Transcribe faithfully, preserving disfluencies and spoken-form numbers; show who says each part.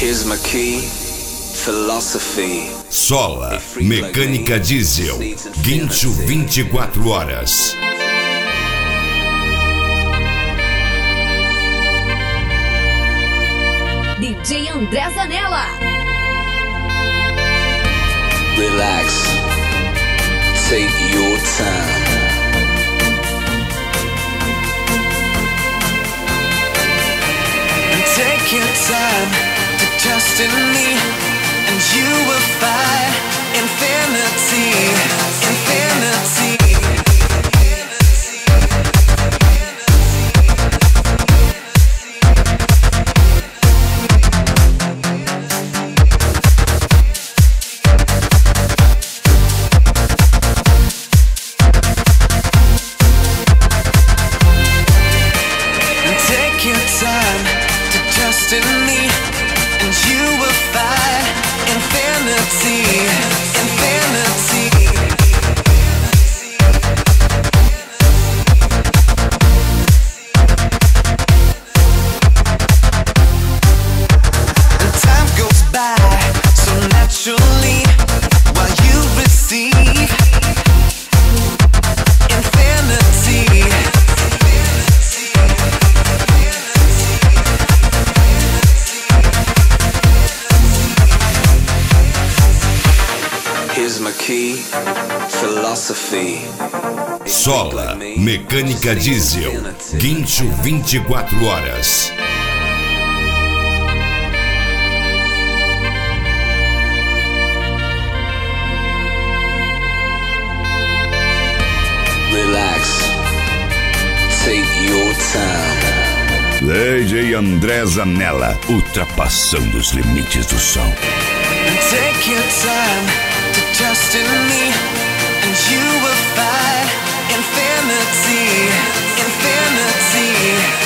Speaker 1: Here's my key, philosophy.
Speaker 2: Sola, mecânica diesel, Guincho vinte e quatro horas.
Speaker 3: D J André Zanella.
Speaker 1: Relax, take your time.
Speaker 4: And take your time to trust in me, and you will find infinity, infinity.
Speaker 2: Sola, mecânica diesel, Guincho vinte e quatro horas.
Speaker 1: Relax, take your time.
Speaker 2: D J André Zanella, ultrapassando os limites do som.
Speaker 4: Take your time to trust in me, and you will find infinity, infinity.